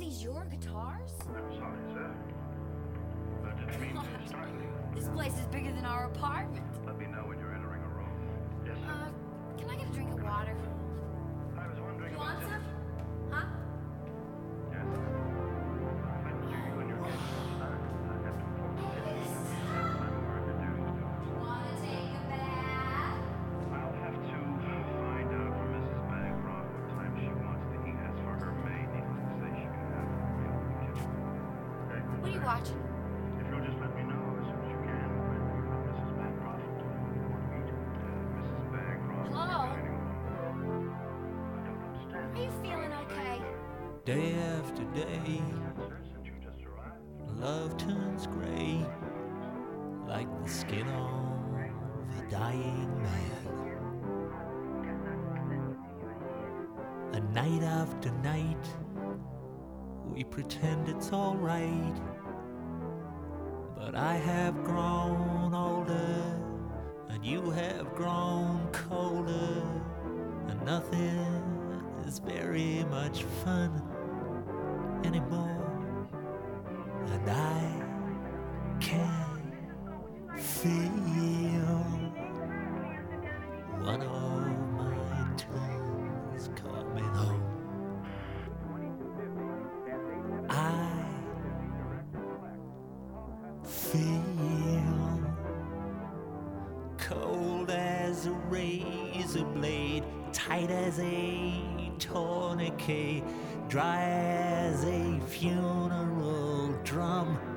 these your guitars? I'm sorry, sir. I didn't mean to startle you. This place is bigger than our apartment. Let me know when you're entering a room. Yes, sir. Can I get a drink of water? I was wondering You about want some? Huh? Yes. When you and your guests start, I have to inform you. I'm introduced to. Wanna take a bath? I'll have to find out from Mrs. Bancroft what time she wants to eat. As for her maid, needless to say, she can have her meal in the kitchen. Okay? What are you watching? If you'll just let me know as soon as you can when you and Mrs. Bancroft want to meet. Mrs. Bancroft. Hello? I don't understand. Are you feeling okay? Day after day, Yes, sir, since you just arrived. love turns gray, like the skin of a dying man. And night after night, we pretend it's alright. But I have grown older, and you have grown colder, and nothing is very much fun anymore. And I can feel one of my twins coming home. I feel cold as a razor blade, tight as a tourniquet, dry as a funeral drum.